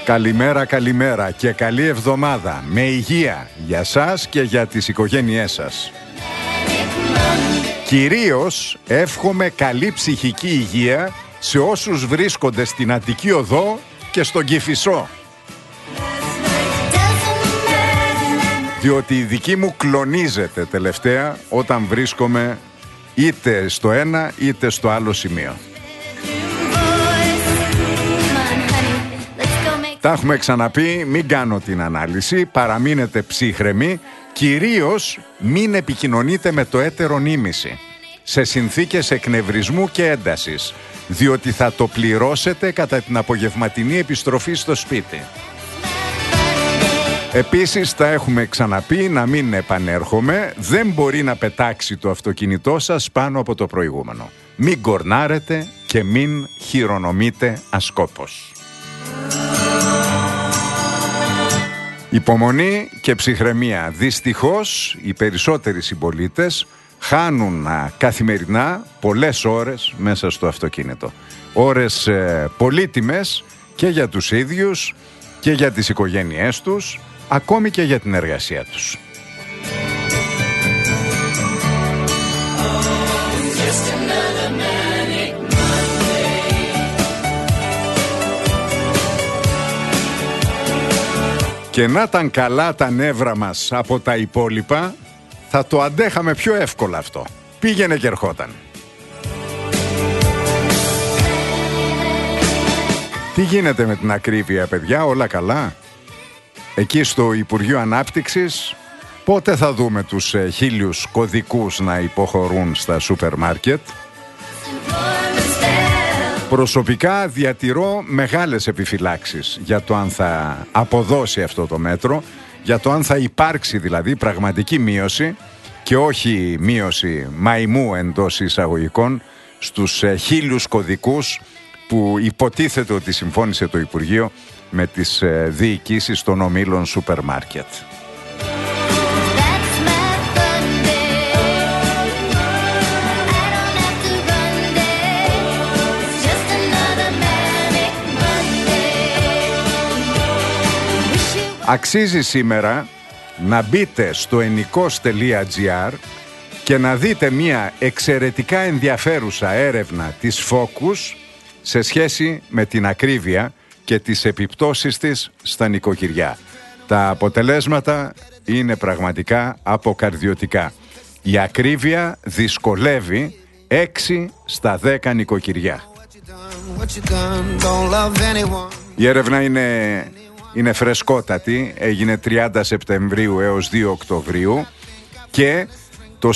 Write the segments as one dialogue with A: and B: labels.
A: Καλημέρα, καλημέρα και καλή εβδομάδα με υγεία για σας και για τις οικογένειές σας. Κυρίως εύχομαι καλή ψυχική υγεία σε όσους βρίσκονται στην Αττική Οδό και στον Κηφισό. Διότι η δική μου κλονίζεται τελευταία όταν βρίσκομαι είτε στο ένα είτε στο άλλο σημείο. Τα έχουμε ξαναπεί, μην κάνω την ανάλυση, παραμείνετε ψύχρεμοι, κυρίως μην επικοινωνείτε με το έτερον ήμιση, σε συνθήκες εκνευρισμού και έντασης, διότι θα το πληρώσετε κατά την απογευματινή επιστροφή στο σπίτι. Επίσης, τα έχουμε ξαναπεί, να μην επανέρχομαι, δεν μπορεί να πετάξει το αυτοκίνητό σας πάνω από το προηγούμενο. Μην κορνάρετε και μην χειρονομείτε ασκόπως. Υπομονή και ψυχραιμία. Δυστυχώς, οι περισσότεροι συμπολίτες χάνουν καθημερινά πολλές ώρες μέσα στο αυτοκίνητο. Ώρες πολύτιμες και για τους ίδιους και για τις οικογένειές τους, ακόμη και για την εργασία τους. Και να ήταν καλά τα νεύρα μας από τα υπόλοιπα, θα το αντέχαμε πιο εύκολα αυτό. Πήγαινε και ερχόταν. Τι γίνεται με την ακρίβεια, παιδιά, όλα καλά? Εκεί στο Υπουργείο Ανάπτυξης, πότε θα δούμε τους 1000 κωδικούς να υποχωρούν στα σούπερ μάρκετ? Προσωπικά διατηρώ μεγάλες επιφυλάξεις για το αν θα αποδώσει αυτό το μέτρο, για το αν θα υπάρξει δηλαδή πραγματική μείωση και όχι μείωση μαϊμού εντός εισαγωγικών στους 1000 κωδικούς που υποτίθεται ότι συμφώνησε το Υπουργείο με τις διοικήσεις των ομίλων σούπερ μάρκετ. Αξίζει σήμερα να μπείτε στο ennikos.gr και να δείτε μια εξαιρετικά ενδιαφέρουσα έρευνα της Focus σε σχέση με την ακρίβεια και τις επιπτώσεις της στα νοικοκυριά. Τα αποτελέσματα είναι πραγματικά αποκαρδιωτικά. Η ακρίβεια δυσκολεύει 6 στα 10 νοικοκυριά. Η έρευνα είναι φρεσκότατη, έγινε 30 Σεπτεμβρίου έως 2 Οκτωβρίου και το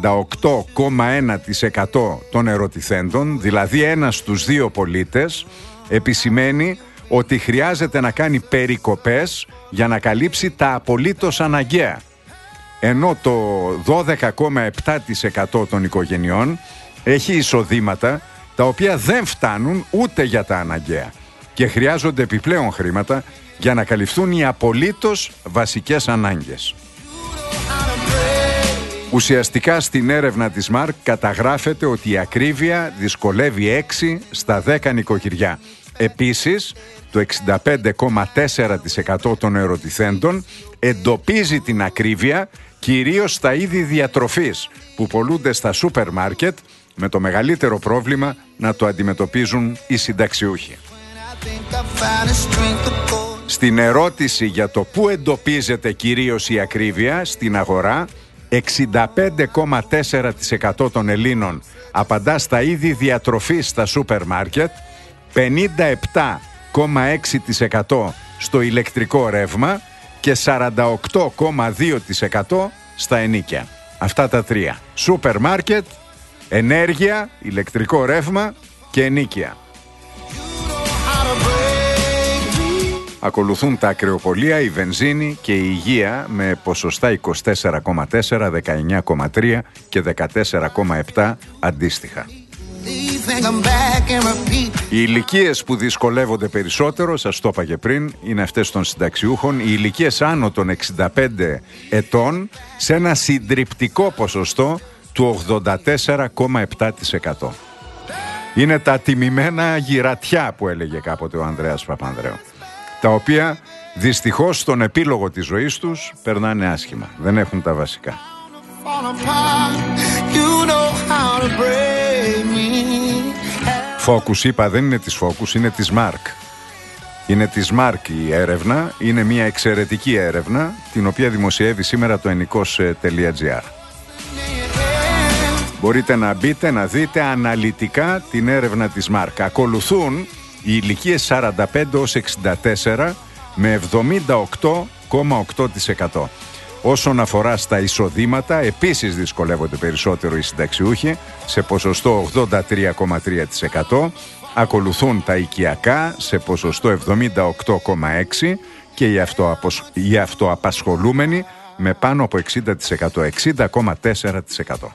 A: 48,1% των ερωτηθέντων, δηλαδή 1 στους 2 πολίτες, επισημαίνει ότι χρειάζεται να κάνει περικοπές για να καλύψει τα απολύτως αναγκαία. Ενώ το 12,7% των οικογενειών έχει εισοδήματα τα οποία δεν φτάνουν ούτε για τα αναγκαία και χρειάζονται επιπλέον χρήματα για να καλυφθούν οι απολύτως βασικές ανάγκες. Ουσιαστικά στην έρευνα της ΜΑΡΚ καταγράφεται ότι η ακρίβεια δυσκολεύει 6 στα 10 νοικοκυριά. Επίσης, το 65,4% των ερωτηθέντων εντοπίζει την ακρίβεια κυρίως στα είδη διατροφής που πωλούνται στα σούπερ μάρκετ, με το μεγαλύτερο πρόβλημα να το αντιμετωπίζουν οι συνταξιούχοι. Στην ερώτηση για το πού εντοπίζεται κυρίως η ακρίβεια στην αγορά, 65,4% των Ελλήνων απαντά στα είδη διατροφής στα σούπερ μάρκετ, 57,6% στο ηλεκτρικό ρεύμα και 48,2% στα ενοίκια. Αυτά τα τρία: σούπερ μάρκετ, ενέργεια, ηλεκτρικό ρεύμα και ενοίκια. Ακολουθούν τα ακρεοπολία, η βενζίνη και η υγεία με ποσοστά 24,4, 19,3 και 14,7 αντίστοιχα. Οι ηλικίες που δυσκολεύονται περισσότερο, σας το είπα και πριν, είναι αυτές των συνταξιούχων. Οι ηλικίες άνω των 65 ετών σε ένα συντριπτικό ποσοστό του 84,7%. Είναι τα τιμημένα γυρατιά που έλεγε κάποτε ο Ανδρέας Παπανδρέου. τα οποία δυστυχώς στον επίλογο της ζωής τους περνάνε άσχημα. Δεν έχουν τα βασικά. Focus είπα, δεν είναι της Focus, είναι της Mark. Είναι της Mark η έρευνα, είναι μια εξαιρετική έρευνα την οποία δημοσιεύει σήμερα το ennikos.gr. Μπορείτε να μπείτε να δείτε αναλυτικά την έρευνα της Mark. Ακολουθούν οι ηλικίες 45 ως 64 με 78,8%. Όσον αφορά στα εισοδήματα, επίσης δυσκολεύονται περισσότερο οι συνταξιούχοι σε ποσοστό 83,3%. Ακολουθούν τα οικιακά σε ποσοστό 78,6% και οι αυτοαπασχολούμενοι με πάνω από 60%, 60,4%.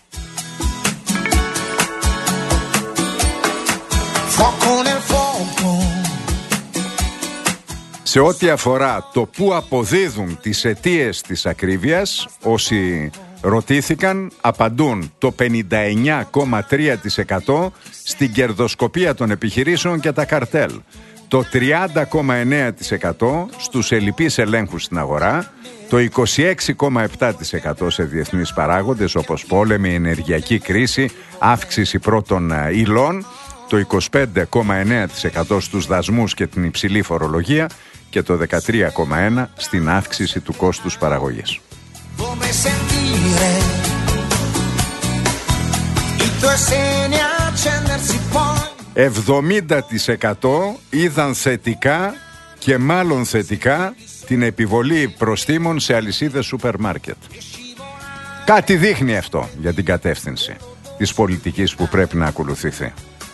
A: Σε ό,τι αφορά το πού αποδίδουν τις αιτίες της ακρίβειας, όσοι ρωτήθηκαν απαντούν το 59,3% στην κερδοσκοπία των επιχειρήσεων και τα καρτέλ, το 30,9% στους ελλειπείς ελέγχους στην αγορά, το 26,7% σε διεθνείς παράγοντες όπως πόλεμη, ενεργειακή κρίση, αύξηση πρώτων υλών, το 25,9% στους δασμούς και την υψηλή φορολογία και το 13,1% στην αύξηση του κόστους παραγωγής. 70% είδαν θετικά και μάλλον θετικά την επιβολή προστίμων σε αλυσίδες σούπερ μάρκετ. Κάτι δείχνει αυτό για την κατεύθυνση της πολιτικής που πρέπει να ακολουθηθεί.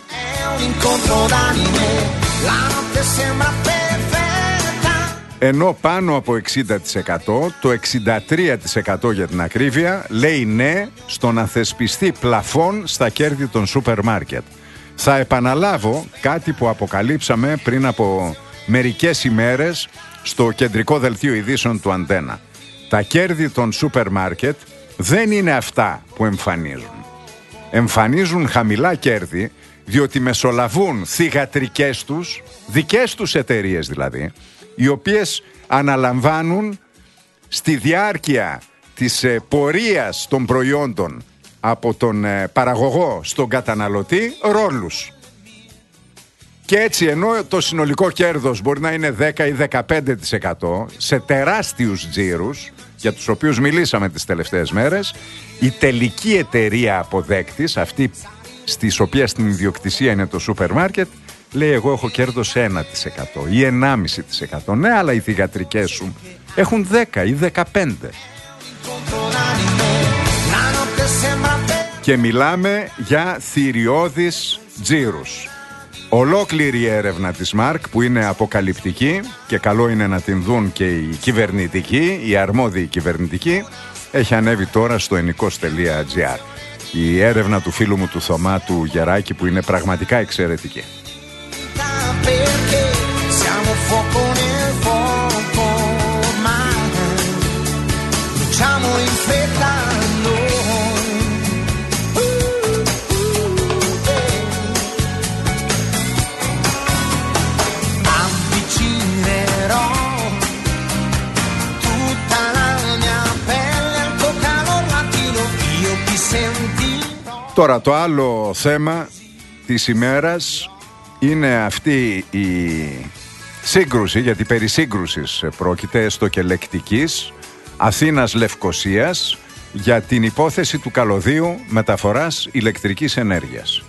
A: Ενώ πάνω από 60%, το 63% για την ακρίβεια, λέει ναι στο να θεσπιστεί πλαφόν στα κέρδη των σούπερ μάρκετ. Θα επαναλάβω κάτι που αποκαλύψαμε πριν από μερικές ημέρες στο κεντρικό δελτίο ειδήσεων του Αντένα. Τα κέρδη των σούπερ μάρκετ δεν είναι αυτά που εμφανίζουν. Εμφανίζουν χαμηλά κέρδη διότι μεσολαβούν θυγατρικές τους, δικές τους εταιρείες δηλαδή, οι οποίες αναλαμβάνουν στη διάρκεια της πορείας των προϊόντων από τον παραγωγό στον καταναλωτή ρόλους. Και έτσι ενώ το συνολικό κέρδος μπορεί να είναι 10 ή 15% σε τεράστιους τζίρους, για τους οποίους μιλήσαμε τις τελευταίες μέρες, η τελική εταιρεία αποδέκτης, αυτή στις οποίες την ιδιοκτησία είναι το σούπερ μάρκετ, λέει εγώ έχω κέρδος 1% ή 1,5%. Ναι, αλλά οι θυγατρικές σου έχουν 10 ή 15%. Και μιλάμε για θηριώδεις τζίρους. Ολόκληρη η έρευνα της Μάρκ που είναι αποκαλυπτική και καλό είναι να την δουν και οι κυβερνητικοί, οι αρμόδιοι κυβερνητικοί, έχει ανέβει τώρα στο ennikos.gr. Η έρευνα του φίλου μου του Θωμά του Γεράκη που είναι πραγματικά εξαιρετική. Τώρα το άλλο θέμα της ημέρας είναι αυτή η σύγκρουση, γιατί περί σύγκρουσης πρόκειται έστω και λεκτικής, Αθήνας-Λευκωσίας για την υπόθεση του καλωδίου μεταφοράς ηλεκτρικής ενέργειας.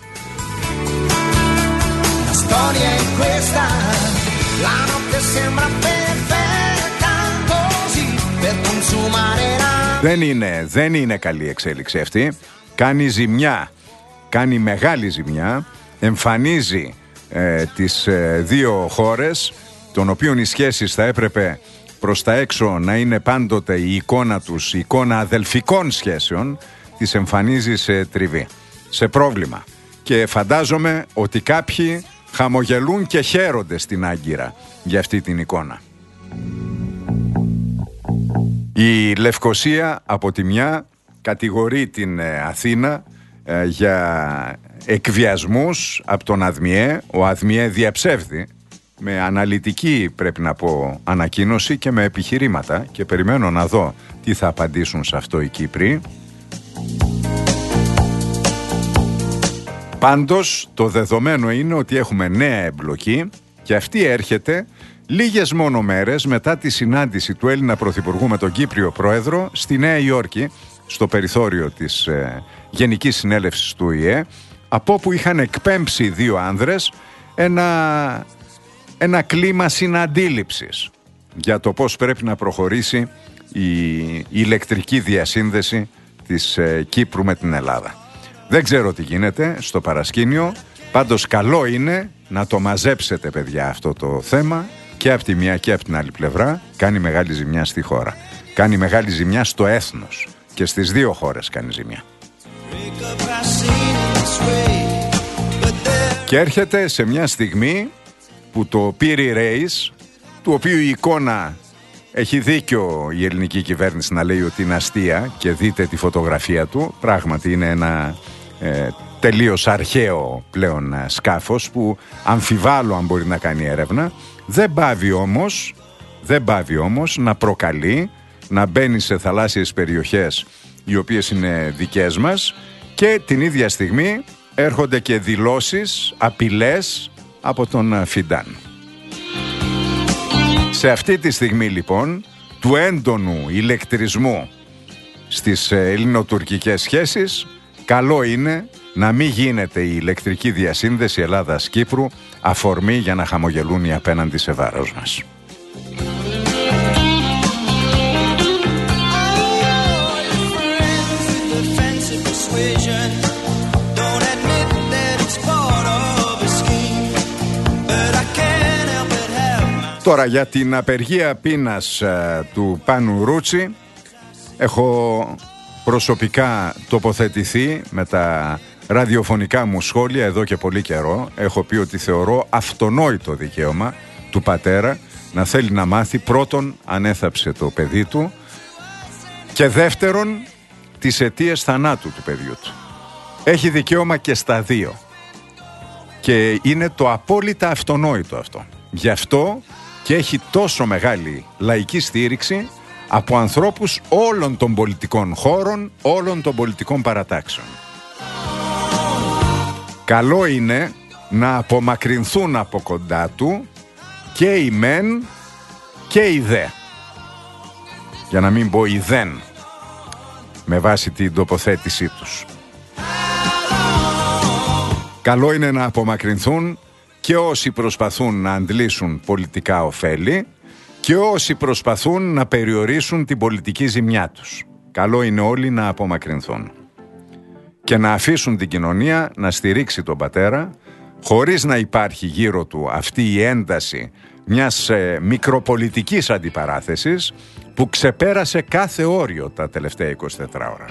A: Δεν είναι καλή εξέλιξη αυτή. Κάνει ζημιά, κάνει μεγάλη ζημιά, εμφανίζει τις δύο χώρες, των οποίων οι σχέσεις θα έπρεπε προς τα έξω να είναι πάντοτε η εικόνα τους, η εικόνα αδελφικών σχέσεων, τις εμφανίζει σε τριβή, σε πρόβλημα. Και φαντάζομαι ότι κάποιοι χαμογελούν και χαίρονται στην Άγκυρα για αυτή την εικόνα. Η Λευκωσία από τη μια κατηγορεί την Αθήνα για εκβιασμούς από τον ΑΔΜΙΕ. Ο ΑΔΜΙΕ διαψεύδει με αναλυτική, πρέπει να πω, ανακοίνωση και με επιχειρήματα, και περιμένω να δω τι θα απαντήσουν σε αυτό οι Κύπροι. Πάντως το δεδομένο είναι ότι έχουμε νέα εμπλοκή, και αυτή έρχεται λίγες μόνο μέρες μετά τη συνάντηση του Έλληνα Πρωθυπουργού με τον Κύπριο Πρόεδρο στη Νέα Υόρκη, στο περιθώριο της Γενικής Συνέλευσης του ΟΗΕ, από όπου είχαν εκπέμψει δύο άνδρες ένα κλίμα συναντήληψης για το πώς πρέπει να προχωρήσει η ηλεκτρική διασύνδεση της Κύπρου με την Ελλάδα. Δεν ξέρω τι γίνεται στο παρασκήνιο, πάντως καλό είναι να το μαζέψετε, παιδιά, αυτό το θέμα, και από τη μια και από την άλλη πλευρά. Κάνει μεγάλη ζημιά στη χώρα, κάνει μεγάλη ζημιά στο έθνος, και στις δύο χώρες κάνει ζημιά. Και έρχεται σε μια στιγμή που το Piri Reis, του οποίου η εικόνα, έχει δίκιο η ελληνική κυβέρνηση να λέει ότι είναι αστεία, και δείτε τη φωτογραφία του, πράγματι είναι ένα τελείως αρχαίο πλέον σκάφος που αμφιβάλλω αν μπορεί να κάνει έρευνα. Δεν πάβει όμως να προκαλεί, να μπαίνει σε θαλάσσιες περιοχές οι οποίες είναι δικές μας, και την ίδια στιγμή έρχονται και δηλώσεις, απειλές από τον Φιντάν. Σε αυτή τη στιγμή λοιπόν του έντονου ηλεκτρισμού στις ελληνοτουρκικές σχέσεις, καλό είναι να μην γίνεται η ηλεκτρική διασύνδεση Ελλάδας-Κύπρου αφορμή για να χαμογελούν οι απέναντι σε βάρος μας. Τώρα για την απεργία πείνας του Πάνου Ρούτσι έχω προσωπικά τοποθετηθεί με τα ραδιοφωνικά μου σχόλια εδώ και πολύ καιρό. Έχω πει ότι θεωρώ αυτονόητο δικαίωμα του πατέρα να θέλει να μάθει, πρώτον, αν έθαψε το παιδί του, και δεύτερον, τις αιτίες θανάτου του παιδιού του. Έχει δικαίωμα και στα δύο, και είναι το απόλυτα αυτονόητο αυτό. Γι' αυτό και έχει τόσο μεγάλη λαϊκή στήριξη από ανθρώπους όλων των πολιτικών χώρων, όλων των πολιτικών παρατάξεων. Καλό είναι να απομακρυνθούν από κοντά του και οι μεν και οι δε. Για να μην πω οι δεν, με βάση την τοποθέτησή τους. Καλό είναι να απομακρυνθούν και όσοι προσπαθούν να αντλήσουν πολιτικά ωφέλη και όσοι προσπαθούν να περιορίσουν την πολιτική ζημιά τους. Καλό είναι όλοι να απομακρυνθούν και να αφήσουν την κοινωνία να στηρίξει τον πατέρα, χωρίς να υπάρχει γύρω του αυτή η ένταση μιας μικροπολιτικής αντιπαράθεσης που ξεπέρασε κάθε όριο τα τελευταία 24 ώρα.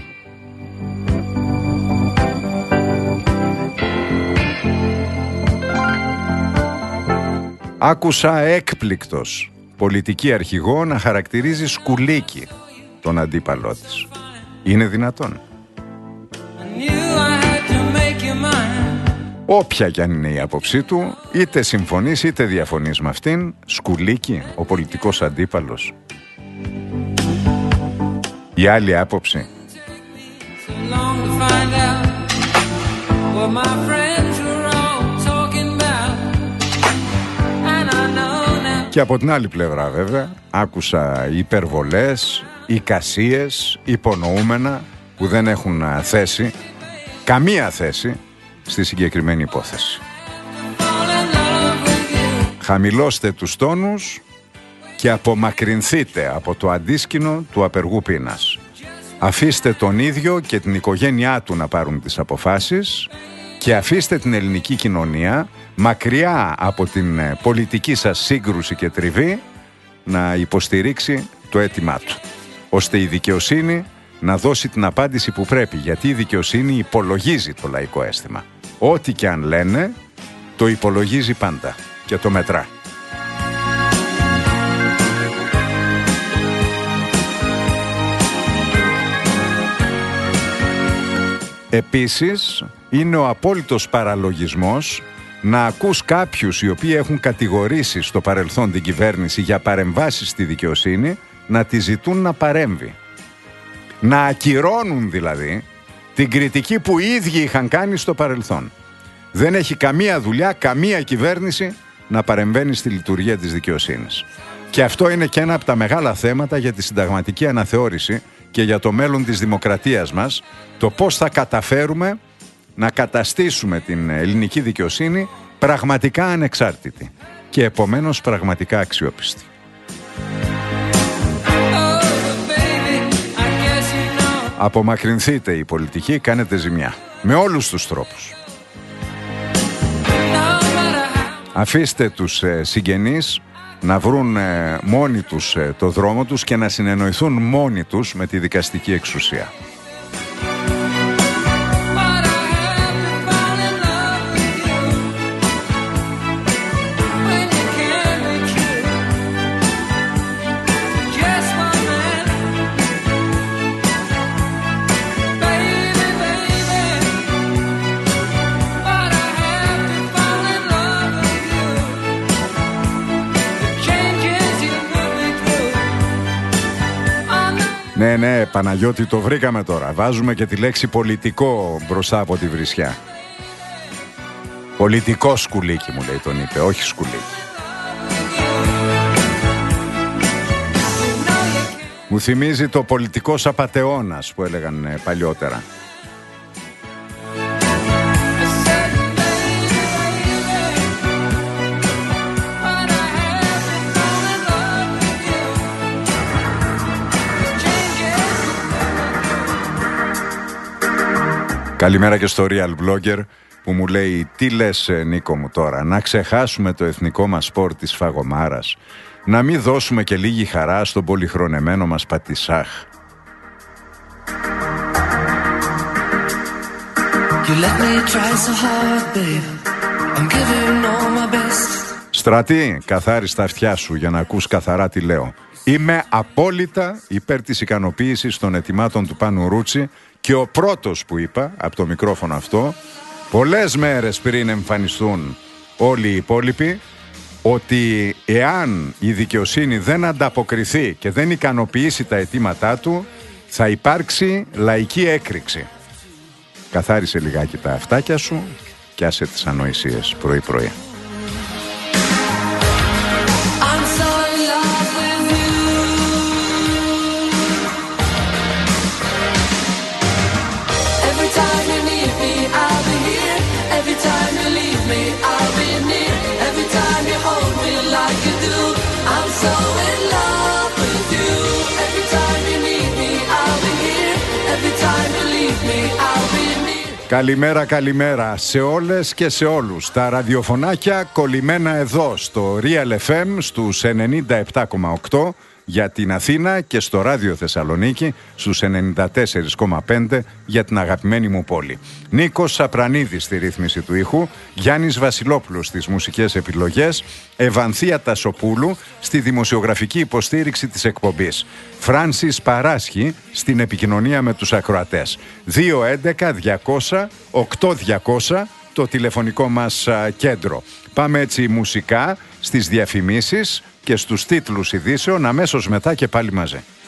A: Άκουσα έκπληκτος πολιτική αρχηγό να χαρακτηρίζει σκουλίκι τον αντίπαλό της. Είναι δυνατόν? Όποια κι αν είναι η άποψή του, είτε συμφωνείς είτε διαφωνείς με αυτήν, σκουλίκι ο πολιτικός αντίπαλος. Η άλλη άποψη. Και από την άλλη πλευρά βέβαια άκουσα υπερβολές, εικασίες, υπονοούμενα που δεν έχουν θέση, καμία θέση στη συγκεκριμένη υπόθεση. Χαμηλώστε τους τόνους και απομακρυνθείτε από το αντίσκηνο του απεργού πείνας. Αφήστε τον ίδιο και την οικογένειά του να πάρουν τις αποφάσεις και αφήστε την ελληνική κοινωνία μακριά από την πολιτική σας σύγκρουση και τριβή να υποστηρίξει το αίτημά του, ώστε η δικαιοσύνη να δώσει την απάντηση που πρέπει, γιατί η δικαιοσύνη υπολογίζει το λαϊκό αίσθημα. Ό,τι και αν λένε, το υπολογίζει πάντα και το μετρά. Επίσης, είναι ο απόλυτος παραλογισμός να ακούς κάποιους οι οποίοι έχουν κατηγορήσει στο παρελθόν την κυβέρνηση για παρεμβάσεις στη δικαιοσύνη να τη ζητούν να παρέμβει. Να ακυρώνουν δηλαδή την κριτική που οι ίδιοι είχαν κάνει στο παρελθόν. Δεν έχει καμία δουλειά, καμία κυβέρνηση να παρεμβαίνει στη λειτουργία της δικαιοσύνης. Και αυτό είναι και ένα από τα μεγάλα θέματα για τη συνταγματική αναθεώρηση και για το μέλλον της δημοκρατίας μας, το πώς θα καταφέρουμε να καταστήσουμε την ελληνική δικαιοσύνη πραγματικά ανεξάρτητη και επομένως πραγματικά αξιόπιστη. Απομακρυνθείτε η πολιτική, κάνετε ζημιά. Με όλους τους τρόπους. Αφήστε τους συγγενείς να βρουν μόνοι τους το δρόμο τους και να συνεννοηθούν μόνοι τους με τη δικαστική εξουσία. Ναι, Παναγιώτη, το βρήκαμε τώρα. Βάζουμε και τη λέξη πολιτικό μπροστά από τη βρισιά. Πολιτικό σκουλίκι μου λέει, τον είπε, όχι σκουλίκι. Μου θυμίζει το πολιτικός απατεώνας που έλεγαν παλιότερα. Καλημέρα και στο Real Blogger που μου λέει, τι λες Νίκο μου τώρα, να ξεχάσουμε το εθνικό μας σπορ της φαγωμάρας, να μην δώσουμε και λίγη χαρά στον πολυχρονεμένο μας πατησάχ. Στρατή, καθάριστα τα αυτιά σου για να ακούς καθαρά τι λέω. Είμαι απόλυτα υπέρ της ικανοποίησης των ετοιμάτων του Πάνου Ρούτσι και ο πρώτος που είπα από το μικρόφωνο αυτό, πολλές μέρες πριν εμφανιστούν όλοι οι υπόλοιποι, ότι εάν η δικαιοσύνη δεν ανταποκριθεί και δεν ικανοποιήσει τα αιτήματά του, θα υπάρξει λαϊκή έκρηξη. Καθάρισε λιγάκι τα αυτάκια σου και άσε τις ανοησίες πρωί-πρωί. Καλημέρα σε όλες και σε όλους. Τα ραδιοφωνάκια κολλημένα εδώ στο Real FM στους 97,8 για την Αθήνα και στο Ράδιο Θεσσαλονίκη στους 94,5 για την αγαπημένη μου πόλη. Νίκος Σαπρανίδης στη ρύθμιση του ήχου, Γιάννης Βασιλόπουλος στις μουσικές επιλογές, Ευανθία Τασοπούλου στη δημοσιογραφική υποστήριξη της εκπομπής, Φράνσις Παράσχη στην επικοινωνία με τους ακροατές. 211-200-8200 το τηλεφωνικό μας κέντρο. Πάμε έτσι μουσικά στις διαφημίσεις και στους τίτλους ειδήσεων αμέσως μετά και πάλι μαζί.